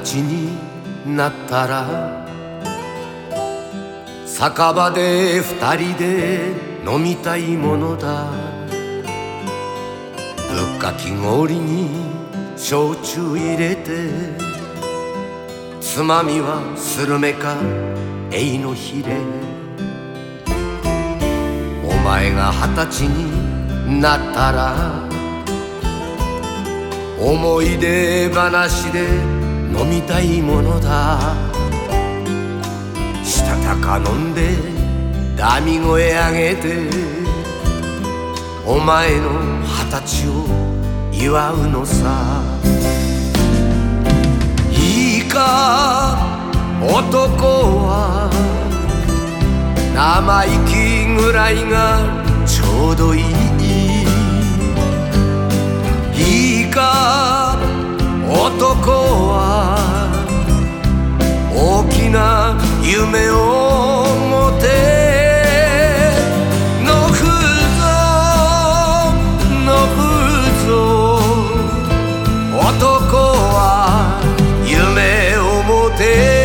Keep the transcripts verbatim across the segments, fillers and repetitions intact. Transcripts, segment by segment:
歳になったら酒場で二人で飲みたいものだ。ぶっかき氷に焼酎入れて、つまみはスルメかエイのヒレ。お前が二十歳になったら思い出話で飲みたいものだ。したたか飲んでダミ声上げて、お前の二十歳を祝うのさ。いいか男は生意気ぐらいがちょうどいい。いいか男は大きな夢を持て。のふぞのふぞ男は夢を持て。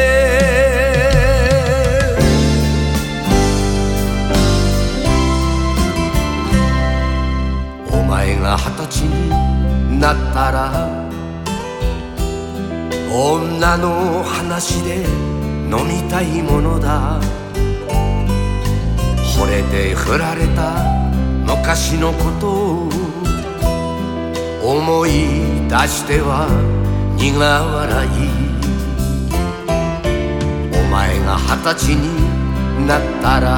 お前が二十歳になったら女の話で飲みたいものだ。惚れて振られた昔のことを思い出しては苦笑い。お前が二十歳になったら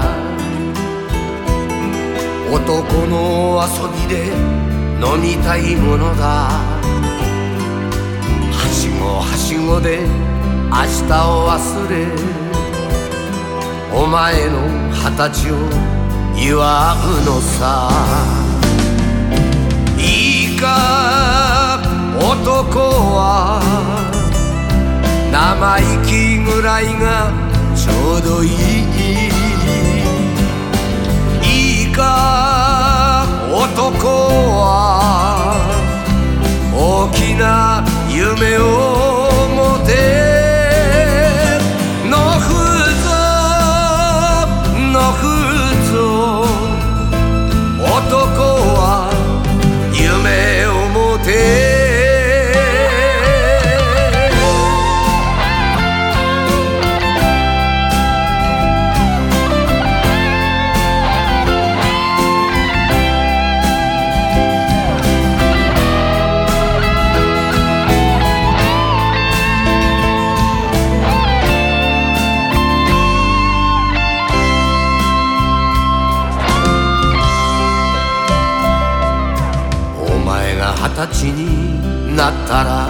男の遊びで飲みたいものだ。はしごはしごで明日を忘れ、お前の二十歳を祝うのさ。いいか男は生意気ぐらいがちょうどいい。いいか男は大きな夢を持て。のふぞのふぞ男は夢を持て。二十歳になったら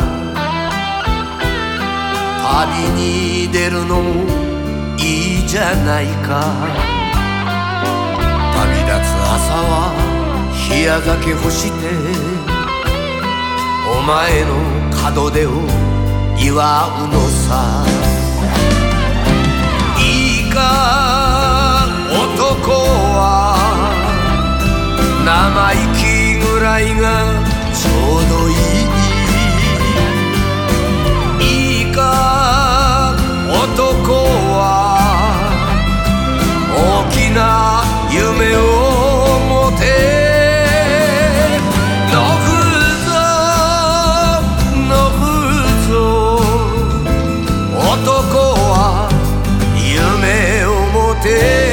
旅に出るのもいいじゃないか。旅立つ朝は冷や酒干して、お前の門出を祝うのさ。いいか男は生意気ぐらいがちょうどいい。いいか男は大きな夢を持て。のふぞのふぞ男は夢を持て。